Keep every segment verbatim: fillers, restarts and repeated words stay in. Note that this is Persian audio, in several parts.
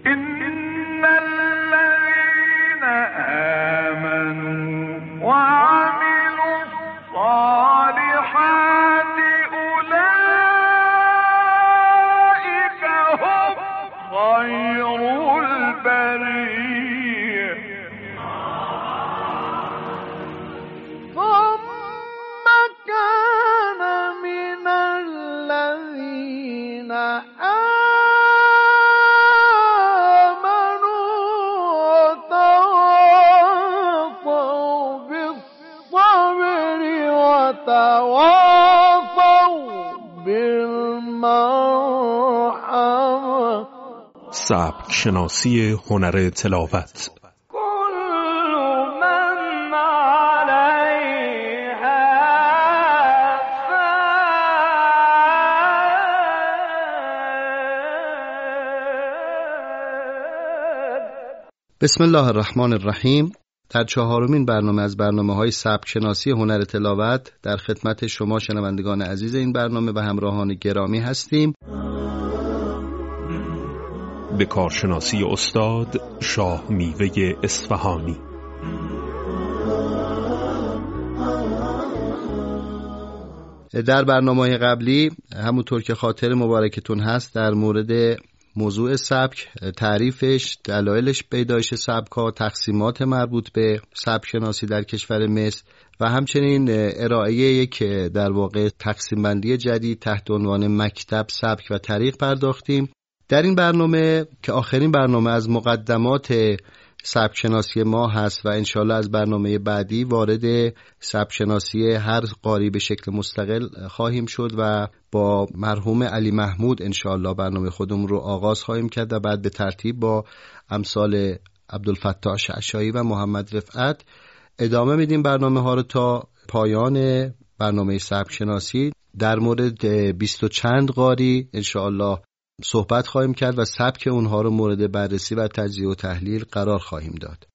إن الذين آمنوا وعملوا الصالحات أولئك هم خير البرية ثم كان من الذين آمنوا وتواصوا بالصبر وتواصوا بالمرحمة. سبک شناسی هنر تلاوت. بسم الله الرحمن الرحیم. در چهارمین برنامه از برنامه‌های سبک شناسی هنر تلاوت در خدمت شما شنوندگان عزیز این برنامه و همراهان گرامی هستیم. به کارشناسی استاد شاه میوه اصفهانی. در برنامه‌های قبلی همونطور که خاطر مبارکتون هست در مورد موضوع سبک، تعریفش، دلایلش، پیدایش سبک‌ها، تقسیمات مربوط به سبک شناسی در کشور مصر و همچنین ارائه یک در واقع تقسیم بندی جدید تحت عنوان مکتب سبک و طریق پرداختیم. در این برنامه که آخرین برنامه از مقدمات سبک شناسی ما هست و انشالله از برنامه بعدی وارد سبک شناسی هر قاری به شکل مستقل خواهیم شد و با مرحوم علی محمود انشالله برنامه خودمون رو آغاز خواهیم کرد و بعد به ترتیب با امثال عبدالفتاح شعشایی و محمد رفعت ادامه میدیم برنامه ها رو تا پایان برنامه سبک شناسی. در مورد بیست و چند قاری انشالله صحبت خواهیم کرد و سبک اونها رو مورد بررسی و تجزیه و تحلیل قرار خواهیم داد.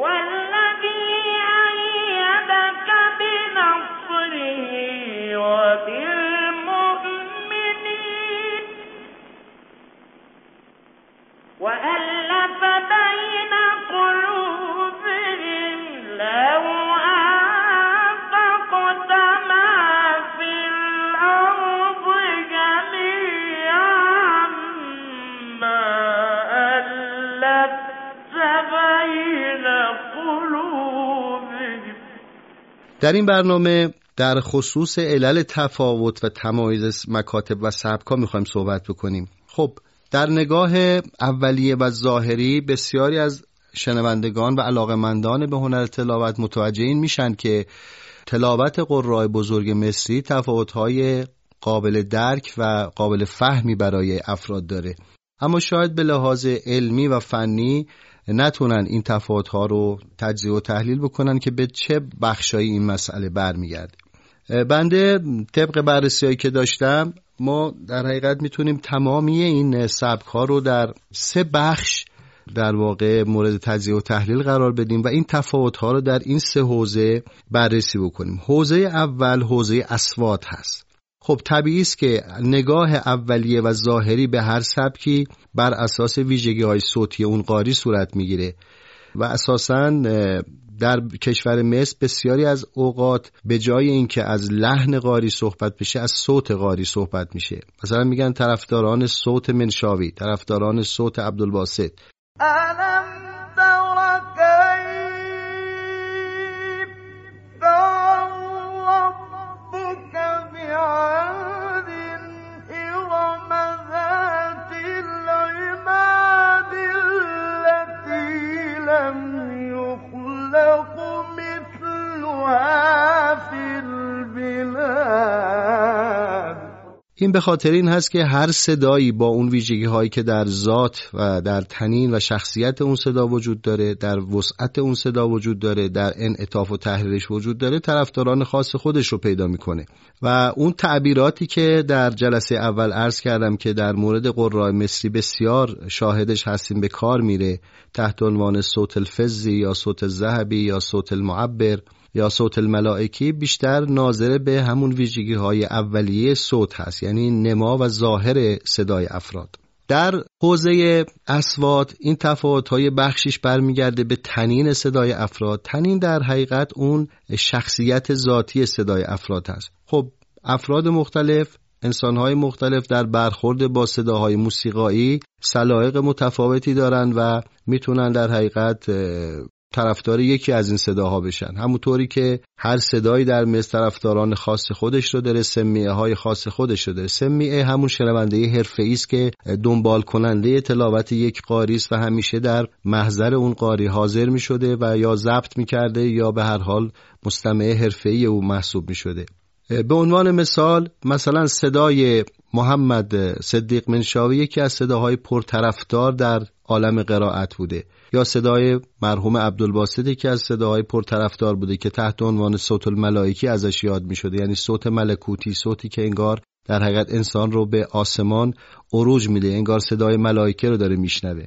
در این برنامه در خصوص علل تفاوت و تمایز مکاتب و سبک‌ها می‌خوایم صحبت بکنیم. خب در نگاه اولیه و ظاهری بسیاری از شنوندگان و علاقه‌مندان به هنر تلاوت متوجه این میشن که تلاوت قرای بزرگ مصری تفاوت‌های قابل درک و قابل فهمی برای افراد داره، اما شاید به لحاظ علمی و فنی نتونن این تفاوت‌ها رو تجزیه و تحلیل بکنن که به چه بخشایی این مسئله برمیگرده. بنده طبق بررسی‌هایی که داشتم ما در حقیقت میتونیم تمامی این سبک‌ها رو در سه بخش در واقع مورد تجزیه و تحلیل قرار بدیم و این تفاوت‌ها رو در این سه حوزه بررسی بکنیم. حوزه اول حوزه اصوات هست. خب طبیعی است که نگاه اولیه و ظاهری به هر سبکی بر اساس ویژگی‌های صوتی اون قاری صورت میگیره و اساساً در کشور مصر بسیاری از اوقات به جای اینکه از لحن قاری صحبت بشه از صوت قاری صحبت میشه. مثلا میگن طرفداران صوت منشاوی، طرفداران صوت عبدالباسط. این به خاطر این هست که هر صدایی با اون ویژگی هایی که در ذات و در تنین و شخصیت اون صدا وجود داره، در وسعت اون صدا وجود داره، در انعطاف و تحریرش وجود داره، طرفداران خاص خودش رو پیدا میکنه و اون تعبیراتی که در جلسه اول عرض کردم که در مورد قرای مصری بسیار شاهدش هستیم به کار میره تحت عنوان صوت الفزی یا صوت الذهبی یا صوت المعبر یا صوت الملائکی، بیشتر ناظر به همون ویژگی های اولیه صوت هست، یعنی نما و ظاهر صدای افراد. در حوزه اصوات این تفاوت‌های بخشیش برمیگرده به طنین صدای افراد. طنین در حقیقت اون شخصیت ذاتی صدای افراد هست. خب افراد مختلف، انسان‌های مختلف در برخورد با صداهای موسیقایی سلایق متفاوتی دارن و میتونن در حقیقت طرفدار یکی از این صداها بشن. همونطوری که هر صدایی در مصر طرفداران خاص خودش رو داره، سمیعه های خاص خودش رو داره. سمیعه همون شنونده حرفه‌ای است که دنبال کننده تلاوت یک قاری است و همیشه در محضر اون قاری حاضر می شده و یا ضبط می کرده یا به هر حال مستمع حرفه‌ای او محسوب می شده. به عنوان مثال مثلا صدای محمد صدیق منشاوی یکی از صداهای پرطرفدار در عالم قرائت بوده، یا صدای مرحوم عبدالباسط که از صداهای پرطرفدار بوده که تحت عنوان صوت الملائکی ازش یاد می شده، یعنی صوت ملکوتی، صوتی که انگار در حقیقت انسان رو به آسمان عروج میده، انگار صدای ملائکه رو داره میشنوه.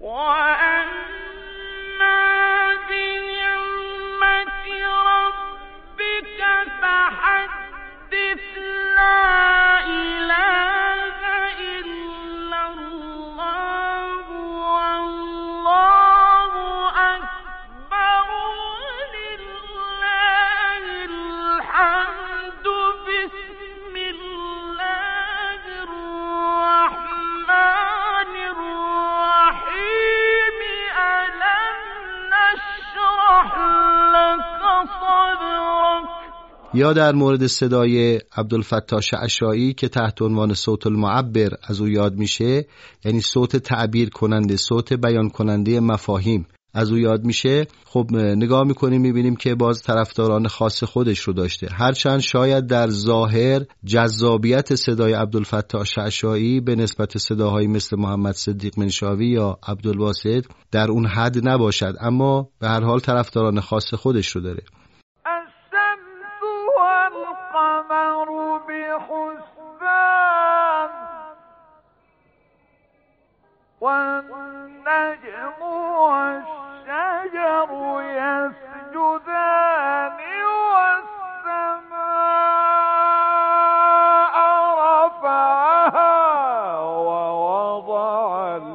یا در مورد صدای عبدالفتاح شعشاعی که تحت عنوان صوت المعبر از او یاد میشه، یعنی صوت تعبیر کننده، صوت بیان کننده مفاهیم از او یاد میشه. خب نگاه میکنیم میبینیم که باز طرفداران خاص خودش رو داشته، هرچند شاید در ظاهر جذابیت صدای عبدالفتاح شعشاعی به نسبت صداهایی مثل محمد صدیق منشاوی یا عبدالباسط در اون حد نباشد، اما به هر حال طرفداران خاص خودش رو داره. القمر بحسبان والنجم والشجر يسجدان والسماء رفعها ووضع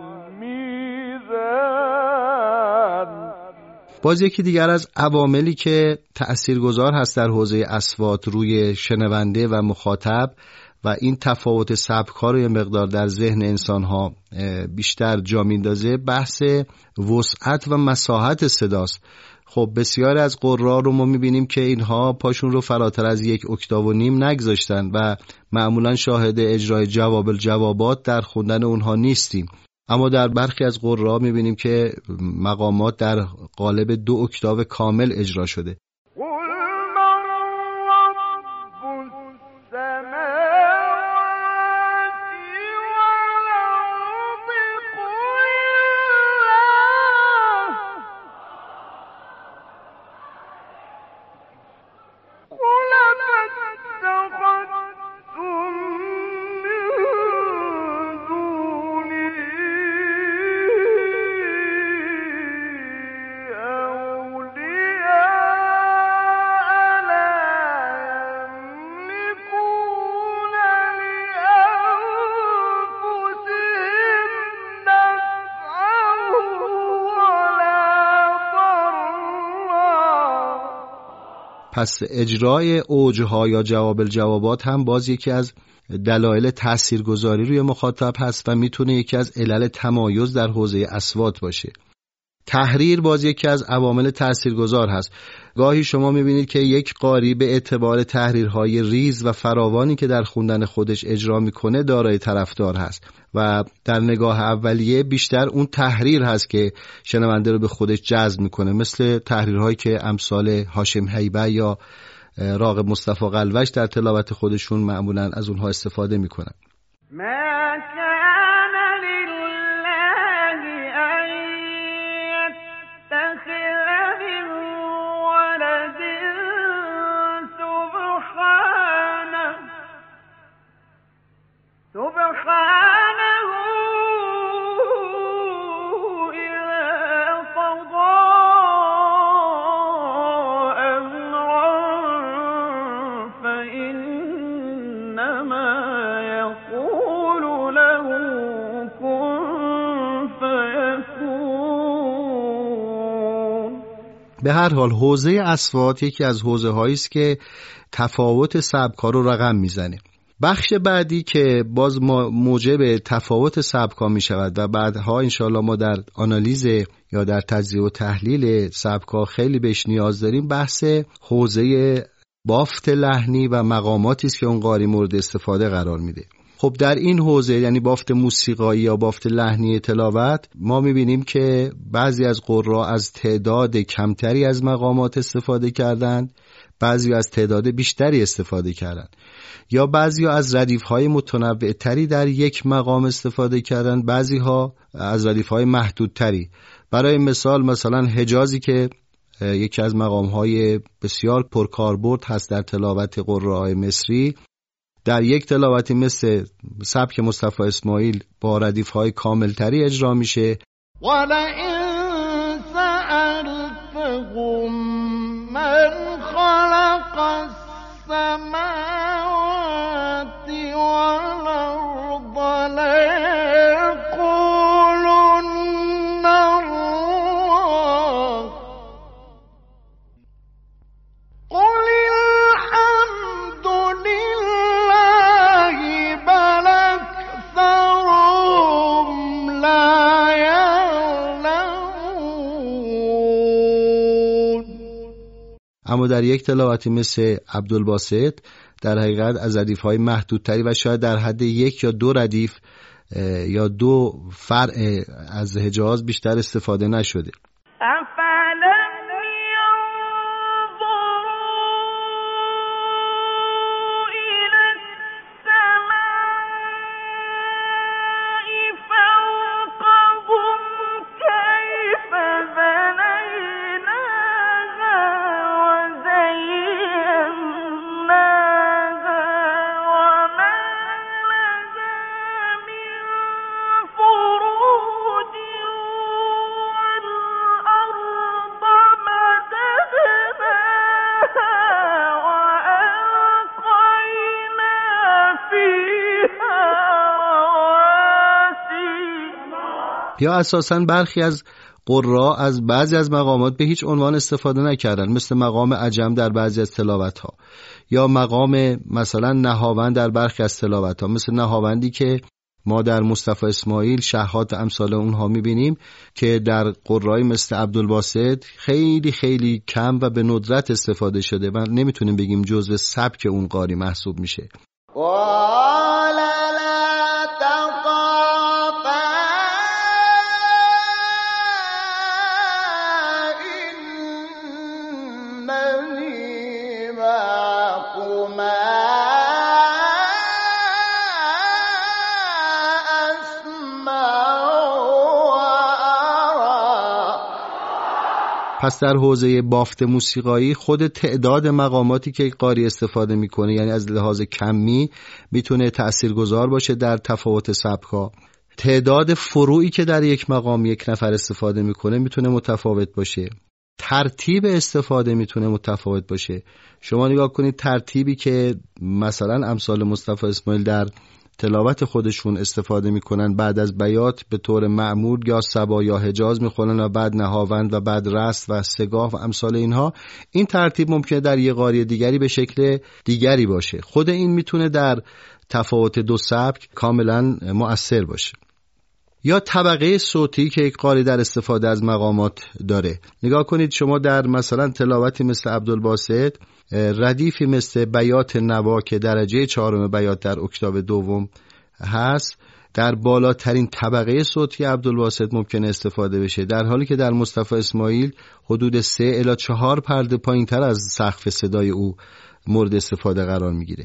الميزان. باز یکی دیگر از عواملی که تأثیرگذار هست در حوزه اصوات روی شنونده و مخاطب و این تفاوت سبک‌ها رو یه مقدار در ذهن انسان‌ها بیشتر جا میندازه، بحث وسعت و مساحت صداست. خب بسیار از قرا رو ما میبینیم که اینها پاشون رو فراتر از یک اکتاو و نیم نگذاشتن و معمولا شاهد اجرای جواب الجوابات در خوندن اونها نیستیم، اما در برخی از قرا میبینیم که مقامات در قالب دو اکتاو کامل اجرا شده. پس اجرای اوجها یا جواب الجوابات هم باز یکی از دلایل تاثیرگذاری روی مخاطب هست و میتونه یکی از علل تمایز در حوزه اصوات باشه. تحریر باز یکی از عوامل تاثیرگذار هست. گاهی شما میبینید که یک قاری به اعتبار تحریرهای ریز و فراوانی که در خوندن خودش اجرا میکنه دارای طرفدار هست و در نگاه اولیه بیشتر اون تحریر هست که شنونده رو به خودش جذب میکنه، مثل تحریرهایی که امثال هاشم هیبه یا راغب مصطفی قلوش در تلاوت خودشون معمولا از اونها استفاده میکنن. يقول له به هر حال حوزه اصوات یکی از حوزه هایی است که تفاوت سبک‌ها رو رقم میزنه. بخش بعدی که باز ما موجب تفاوت سبک‌ها می شود و بعدها انشاءالله ما در آنالیز یا در تجزیه و تحلیل سبک‌ها خیلی بهش نیاز داریم، بحث حوزه بافت لحنی و مقاماتی است که اون قاری مورد استفاده قرار میده. خب در این حوزه یعنی بافت موسیقایی یا بافت لحنی تلاوت ما میبینیم که بعضی از قرا از تعداد کمتری از مقامات استفاده کردند، بعضی از تعداد بیشتری استفاده کردند، یا بعضی از ردیف‌های متنوع‌تری در یک مقام استفاده کردند، بعضی‌ها از ردیف‌های محدودتری. برای مثال مثلا حجازی که یکی از مقام‌های بسیار پرکاربرد هست در تلاوت قرآء مصری، در یک تلاوتی مثل سبک مصطفی اسماعیل با ردیف‌های کاملتری اجرا میشه. وَلَئِن سَأَلْتَهُم مَّنْ خَلَقَ السَّمَاوَاتِ وَالْأَرْضَ لَيَقُولُنَّ اللَّهُ قُلِ الْحَمْدُ لِلَّهِ بَلْ أَكْثَرُهُمْ لَا يَعْلَمُونَ. اما در یک تلاوتی مثل عبدالباسط در حقیقت از ردیف‌های محدودتری و شاید در حد یک یا دو ردیف یا دو فرع از حجاز بیشتر استفاده نشده. یا اساساً برخی از قرا از بعضی از مقامات به هیچ عنوان استفاده نکردن، مثل مقام عجم در بعضی از تلاوت‌ها، یا مقام مثلا نهاوند در برخی از تلاوت‌ها، مثل نهاوندی که ما در مصطفی اسماعیل، شهاد و امثال اونها می‌بینیم که در قرای مثل عبدالباسط خیلی خیلی کم و به ندرت استفاده شده و نمیتونیم بگیم جزء سبک اون قاری محسوب میشه. پس در حوزه بافت موسیقایی خود تعداد مقاماتی که قاری استفاده میکنه، یعنی از لحاظ کمی میتونه تأثیرگذار باشه در تفاوت سبک‌ها. تعداد فروعی که در یک مقام یک نفر استفاده میکنه میتونه متفاوت باشه. ترتیب استفاده میتونه متفاوت باشه. شما نگاه کنید ترتیبی که مثلا امثال مصطفی اسماعیل در تلاوت خودشون استفاده میکنن، بعد از بیات به طور معمول یا سبا یا حجاز میخونن و بعد نهاوند و بعد رست و سگاه و امثال اینها، این ترتیب ممکنه در یه قاری دیگری به شکل دیگری باشه. خود این میتونه در تفاوت دو سبک کاملا مؤثر باشه. یا طبقه صوتی که یک قاری در استفاده از مقامات داره. نگاه کنید شما در مثلا تلاوتی مثل عبدالباسط ردیفی مثل بیات نوا که درجه چهارم بیات در اکتاو دوم هست، در بالاترین طبقه صوتی عبدالباسط ممکنه استفاده بشه، در حالی که در مصطفی اسماعیل حدود سه الی چهار پرده پایین تر از سقف صدای او مورد استفاده قرار میگیره.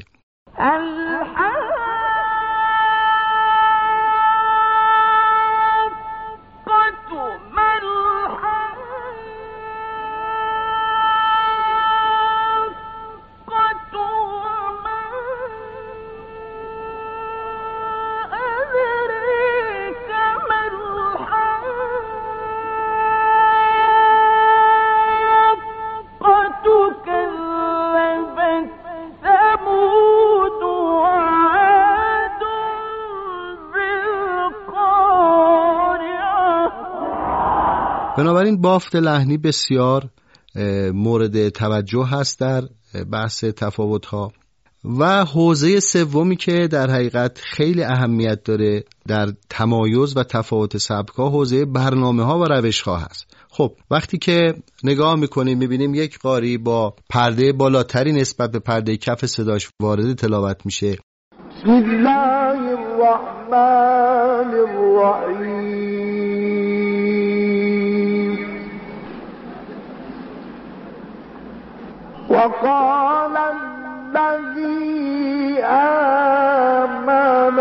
بنابراین بافت لحنی بسیار مورد توجه هست در بحث تفاوت‌ها. و حوزه سومی که در حقیقت خیلی اهمیت داره در تمایز و تفاوت سبک‌ها، حوزه برنامه‌ها و روش‌ها هست. خب وقتی که نگاه می‌کنیم می‌بینیم یک قاری با پرده بالاتری نسبت به پرده کف صداش وارد تلاوت میشه. بسم الله الرحمن الرحیم وقال الذي آمن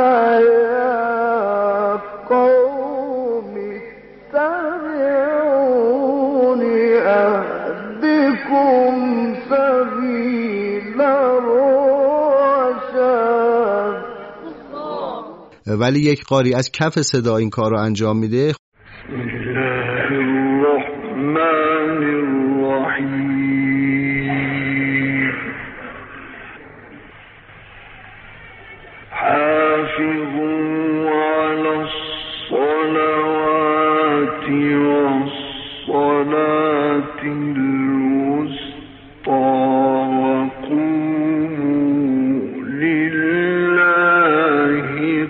يا قوم اتبعون أهدكم سبيل الرشد. ولی یک قاری از کف صدا این کار رو انجام میده. بسم الله الرحمن الرحیم حافظوا على الصلوات والصلاة الوسطى وقوموا لله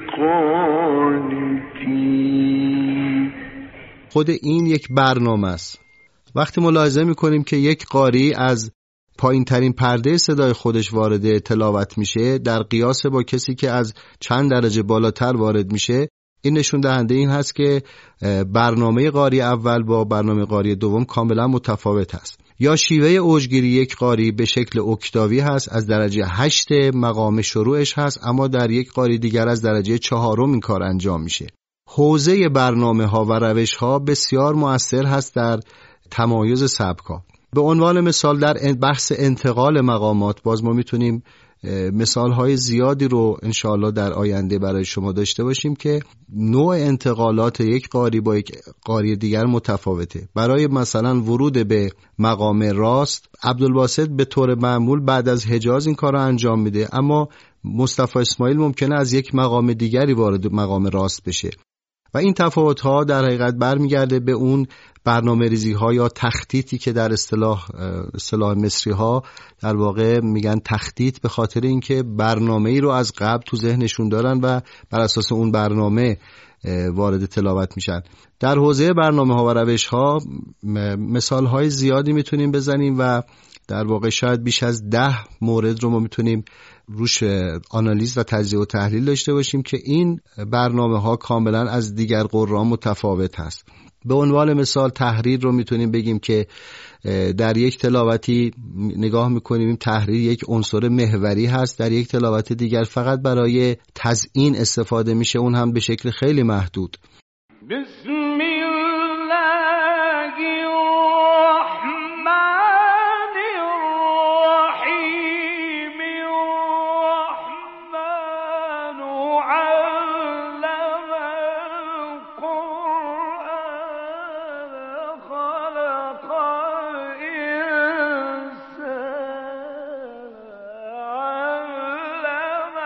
قانتين. خود این یک برنامه است. وقتی ملاحظه میکنیم که یک قاری از پایین ترین پرده صدای خودش وارد تلاوت میشه در قیاس با کسی که از چند درجه بالاتر وارد میشه، این نشون دهنده این هست که برنامه قاری اول با برنامه قاری دوم کاملا متفاوت هست. یا شیوه اوجگیری یک قاری به شکل اکتاوی هست، از درجه هشت مقام شروعش هست، اما در یک قاری دیگر از درجه چهارم این کار انجام میشه. حوزه برنامه ها و روش ها بسیار مؤثر هست در تمایز سبک‌ها. به عنوان مثال در بحث انتقال مقامات باز ما میتونیم مثال‌های زیادی رو انشاءالله در آینده برای شما داشته باشیم که نوع انتقالات یک قاری با یک قاری دیگر متفاوته. برای مثلا ورود به مقام راست، عبدالباسط به طور معمول بعد از حجاز این کار رو انجام میده، اما مصطفی اسماعیل ممکنه از یک مقام دیگری وارد مقام راست بشه. و این تفاوت‌ها در حقیقت برمیگرده به اون برنامه ریزی ها یا تخطیطی که در اصطلاح اصطلاح مصری ها در واقع میگن تخطیط، به خاطر اینکه برنامه‌ای رو از قبل تو ذهنشون دارن و بر اساس اون برنامه وارد تلاوت میشن. در حوزه برنامه ها و روش ها مثال های زیادی میتونیم بزنیم و در واقع شاید بیش از ده مورد رو ما میتونیم روش آنالیز و تجزیه و تحلیل داشته باشیم که این برنامه ها کاملا از دیگر قرآن متفاوت هست. به عنوان مثال تحریر رو میتونیم بگیم که در یک تلاوتی نگاه میکنیم تحریر یک عنصر محوری هست، در یک تلاوت دیگر فقط برای تزیین استفاده میشه، اون هم به شکل خیلی محدود. بسم الله الرحمن الرحیم الرحمن علم القرآن خلق الإنسان علمه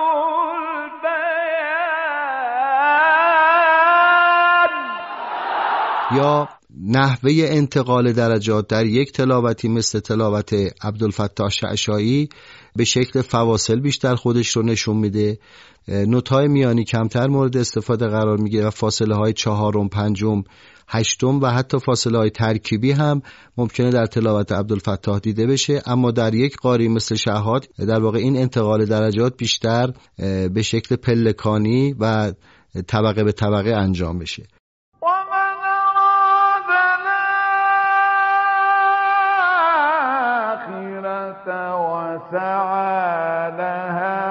البیان. یا نحوه انتقال درجات در یک تلاوتی مثل تلاوت عبدالفتاح شعشاعی به شکل فواصل بیشتر خودش رو نشون میده، نوت‌های میانی کمتر مورد استفاده قرار میگیره و فاصله های چهارم، پنجم، هشتم و حتی فاصله های ترکیبی هم ممکنه در تلاوت عبدالفتاح دیده بشه، اما در یک قاری مثل شهاد در واقع این انتقال درجات بیشتر به شکل پلکانی و طبقه به طبقه انجام بشه. ومن أراد الآخرة وسعى لها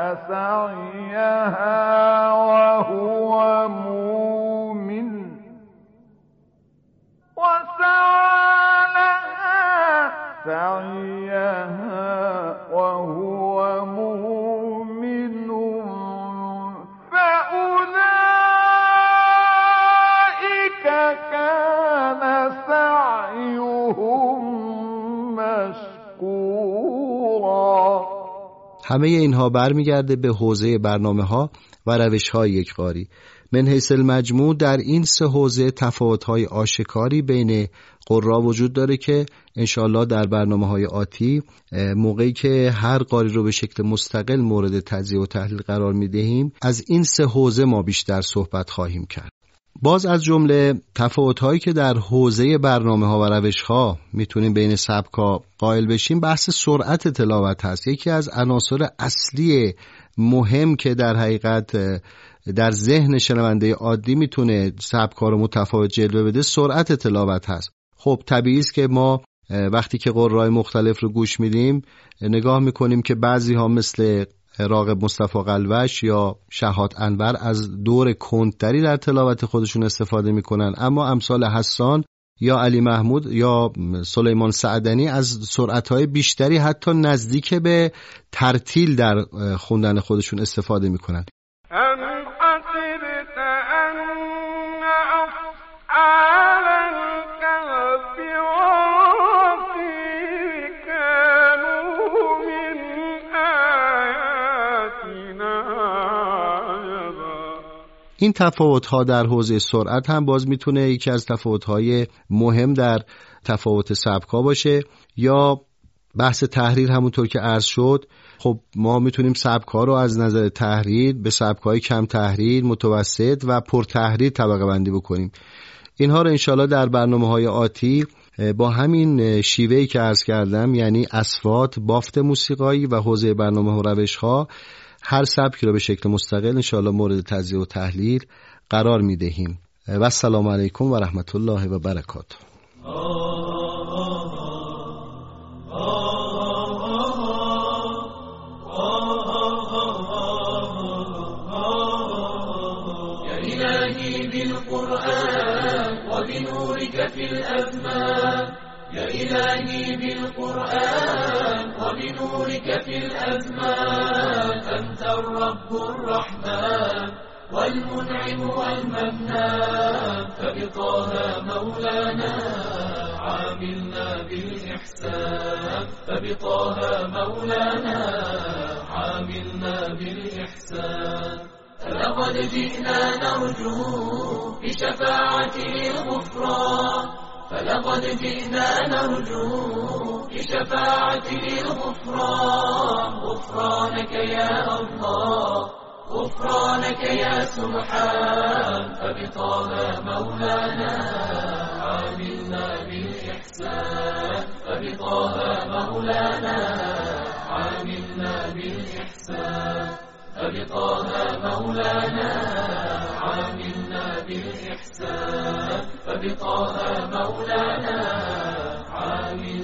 سعيها وهو مؤمن وسعى لها سعيها وهو مؤمن فأولئك همه اینها برمیگرده به حوزه برنامه‌ها و روش‌های یکقاری. من حیث المجموع در این سه حوزه تفاوت‌های آشکاری بین قرا وجود داره که انشالله در برنامه‌های آتی موقعی که هر قاری رو به شکل مستقل مورد تجزیه و تحلیل قرار می‌دهیم از این سه حوزه ما بیشتر صحبت خواهیم کرد. باز از جمله تفاوت‌هایی که در حوزه برنامه‌ها و روش‌ها میتونیم بین سبک‌ها قائل بشیم بحث سرعت تلاوت هست. یکی از عناصر اصلی مهم که در حقیقت در ذهن شنونده عادی میتونه سبک‌ها رو متفاوت جلوه بده سرعت تلاوت هست. خب طبیعی است که ما وقتی که قرای مختلف رو گوش میدیم نگاه میکنیم که بعضی ها مثل راغب مصطفی قلوش یا شهاد انور از دور کندتری در تلاوت خودشون استفاده میکنن، اما امثال حسان یا علی محمود یا سلیمان سعدنی از سرعت‌های بیشتری حتی نزدیک به ترتیل در خوندن خودشون استفاده میکنن. این تفاوت‌ها در حوزه سرعت هم باز میتونه یکی از تفاوت‌های مهم در تفاوت سبک‌ها باشه. یا بحث تحریر همونطور که عرض شد، خب ما میتونیم سبک‌ها رو از نظر تحریر به سبک‌های کم تحریر، متوسط و پر تحریر طبقه بندی بکنیم. اینها رو انشالله در برنامه‌های آتی با همین شیوهی که عرض کردم، یعنی اصوات، بافت موسیقایی و حوزه برنامه و روش‌ها، هر سبکی رو به شکل مستقل انشاءالله مورد تجزیه و تحلیل قرار میدهیم. و السلام علیکم و رحمت الله و برکاته. يا إلهي بالقرآن وبنورك في الأزمان، يا إلهي بالقرآن وبنورك في الأزمان، أنت الرب الرحمن والمنعم والمنان، فبطه مولانا عاملنا بالإحسان، فبطه مولانا عاملنا بالإحسان. فلقد جئنا نرجو بشفاعته الغفران، فلقد جئنا نرجو بشفاعته الغفران، غفرانك يا الله، غفرانك يا سبحان، فبطه مولانا عاملنا بالإحسان، فبطه مولانا عاملنا بالإحسان، فبطه مولانا عاملنا بالإحسان، فبطه مولانا عاملنا